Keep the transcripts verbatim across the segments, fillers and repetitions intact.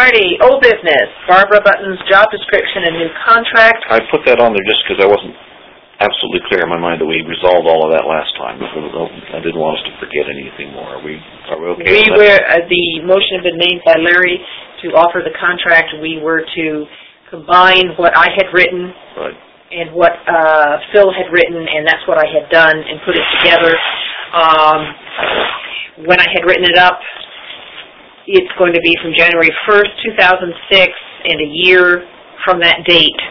righty, old business. Barbara Button's job description and new contract. I put that on there just because I wasn't absolutely clear in my mind that we resolved all of that last time. I didn't want us to forget anything more. Are we, are we okay We with were, that? uh, the motion had been made by Larry to offer the contract. We were to combine what I had written Right. and what uh, Phil had written, and that's what I had done, and put it together. Um, when I had written it up, it's going to be from January first, two thousand six, and a year from that date.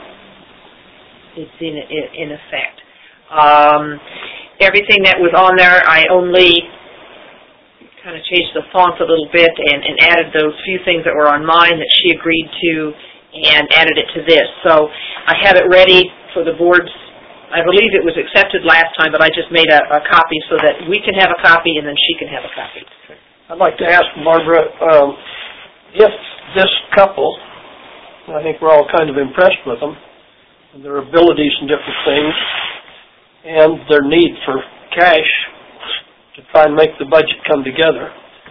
It's in, in, in effect. Um, everything that was on there, I only kind of changed the fonts a little bit and, and added those few things that were on mine that she agreed to and added it to this. So I have it ready for the board's, I believe it was accepted last time, but I just made a, a copy so that we can have a copy and then she can have a copy. I'd like to ask Barbara, um, if this couple, I think we're all kind of impressed with them, their abilities and different things, and their need for cash to try and make the budget come together,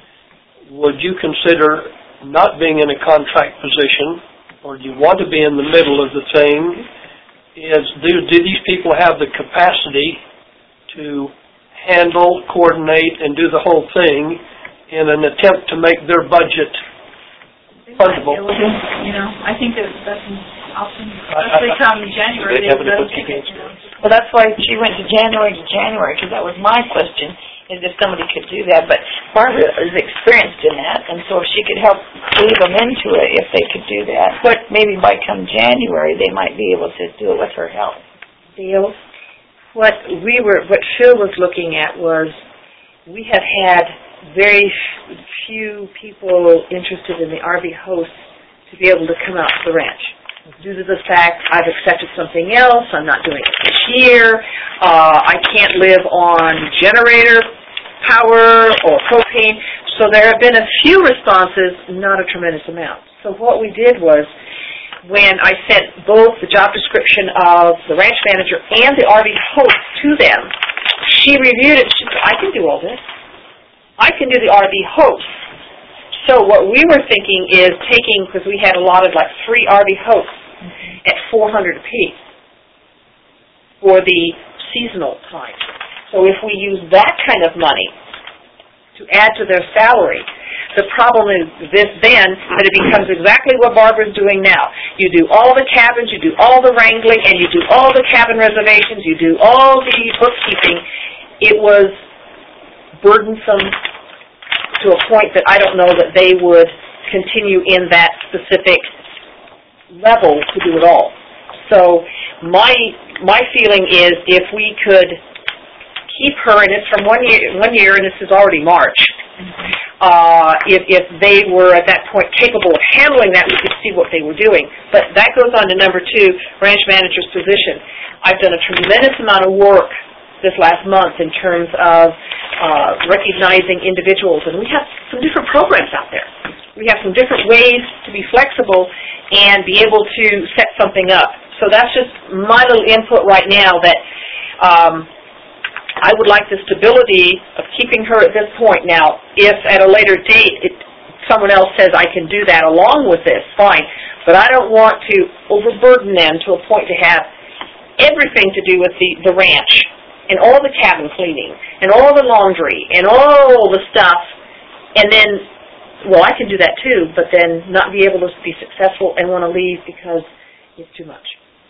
would you consider not being in a contract position, or do you want to be in the middle of the thing? Is do, do these people have the capacity to handle, coordinate, and do the whole thing in an attempt to make their budget fundable? You know, I think that that's an option, especially come January. Do they have any does bookkeeping take it, you know. Well, that's why she went to January to January, because that was my question, is if somebody could do that. But Barbara is experienced in that, and so if she could help lead them into it, if they could do that, but maybe by come January, they might be able to do it with her help. Deal. What we were, what Phil was looking at was, we have had very few people interested in the R V hosts to be able to come out to the ranch. Due to the fact I've accepted something else, I'm not doing it this year, uh, I can't live on generator power or propane, so there have been a few responses, not a tremendous amount. So what we did was, when I sent both the job description of the ranch manager and the R V host to them, she reviewed it and she said, I can do all this. I can do the R V host. So what we were thinking is taking, because we had allotted like three R V hosts at four hundred apiece for the seasonal time. So if we use that kind of money to add to their salary, the problem is this then, that it becomes exactly what Barbara's doing now. You do all the cabins, you do all the wrangling, and you do all the cabin reservations, you do all the bookkeeping. It was burdensome to a point that I don't know that they would continue in that specific level to do it all. So my my feeling is if we could keep her, and it's from one year, one year, and this is already March. Uh, if if they were at that point capable of handling that, we could see what they were doing. But that goes on to number two, ranch manager's position. I've done a tremendous amount of work this last month in terms of uh, recognizing individuals, and we have some different programs out there. We have some different ways to be flexible and be able to set something up. So that's just my little input right now, that um, I would like the stability of keeping her at this point. Now, if at a later date it, someone else says I can do that along with this, fine. But I don't want to overburden them to a point to have everything to do with the, the ranch, and all the cabin cleaning, and all the laundry, and all the stuff, and then, well, I can do that too, but then not be able to be successful and want to leave because it's too much.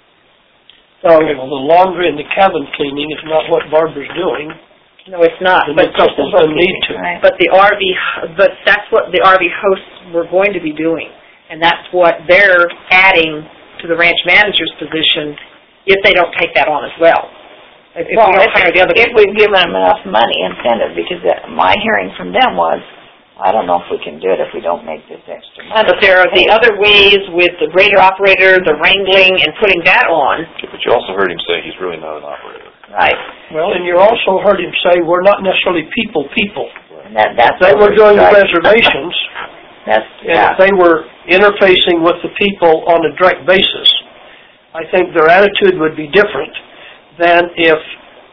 So, okay, well, the laundry and the cabin cleaning is not what Barbara's doing. No, it's not. The but couples don't need to. Right. But the R V, but that's what the R V hosts were going to be doing, and that's what they're adding to the ranch manager's position if they don't take that on as well. If, if well, we don't if, hire the other if people. we've given them enough money incentive, because uh, my hearing from them was, I don't know if we can do it if we don't make this extra money. But there are the other ways with the grader operator, the wrangling, and putting that on. But you also heard him say he's really not an operator. Right. Well, and you also heard him say we're not necessarily people people. And that, that's They were doing the right. reservations, That's, and yeah. if they were interfacing with the people on a direct basis, I think their attitude would be different than if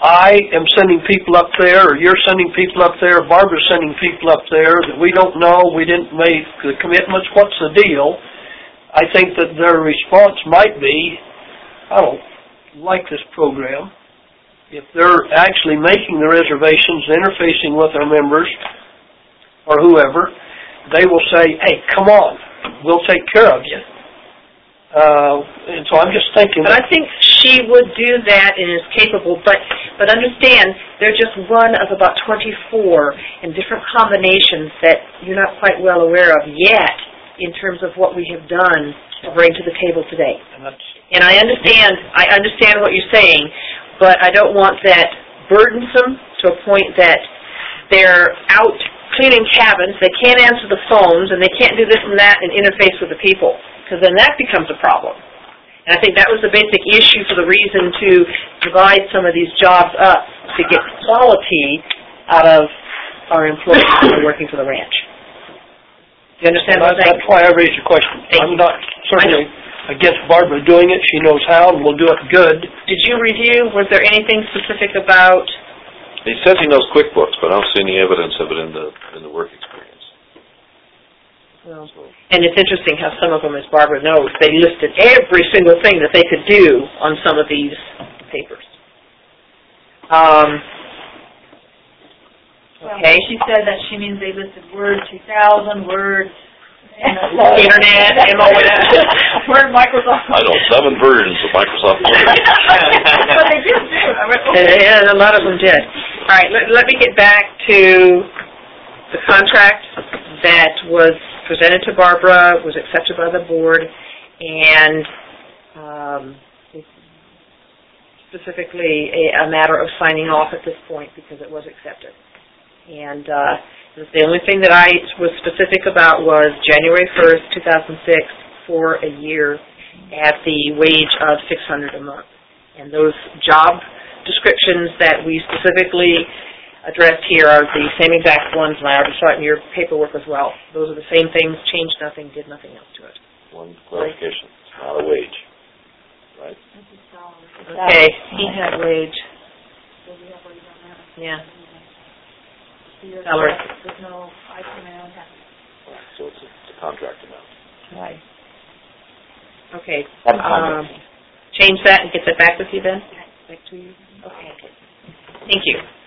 I am sending people up there, or you're sending people up there, Barbara's sending people up there that we don't know, we didn't make the commitments, what's the deal? I think that their response might be, I don't like this program. If they're actually making the reservations, interfacing with our members, or whoever, they will say, hey, come on, we'll take care of you. Uh, and so I'm just thinking... But I think she would do that and is capable, but but understand, they're just one of about twenty-four in different combinations that you're not quite well aware of yet in terms of what we have done to bring to the table today. And, that's, and I understand, I understand what you're saying, but I don't want that burdensome to a point that they're out cleaning cabins, they can't answer the phones, and they can't do this and that and interface with the people, because then that becomes a problem. And I think that was the basic issue for the reason to divide some of these jobs up to get quality out of our employees who are working for the ranch. Do you understand what I'm saying? That's why I raised the question. Thank I'm you. not certainly against Barbara doing it. She knows how, and will do it good. Did you review, was there anything specific about... He says he knows QuickBooks, but I don't see any evidence of it in the in the work experience. Well, and it's interesting how some of them, as Barbara knows, they listed every single thing that they could do on some of these papers. Um, okay. She said that she means they listed Word two thousand, Word... Internet, M O S, Word Microsoft. I know seven versions of Microsoft Word. But they did do it. I went, okay. Yeah, a lot of them did. All right, let, let me get back to the contract that was presented to Barbara, was accepted by the board, and um, specifically a, a matter of signing off at this point because it was accepted. And uh, the only thing that I was specific about was January first, two thousand six, for a year at the wage of six hundred dollars a month. And those job descriptions that we specifically addressed here are the same exact ones, and I already saw it in your paperwork as well. Those are the same things, changed nothing, did nothing else to it. One clarification, it's not a wage, right? Okay, he had wage. Yeah. Salary. There's no, I pay my own taxes. So it's a, it's a contract amount. Right. Okay. That's Um, change that and get that back with you then? Back to you? Okay. Thank you.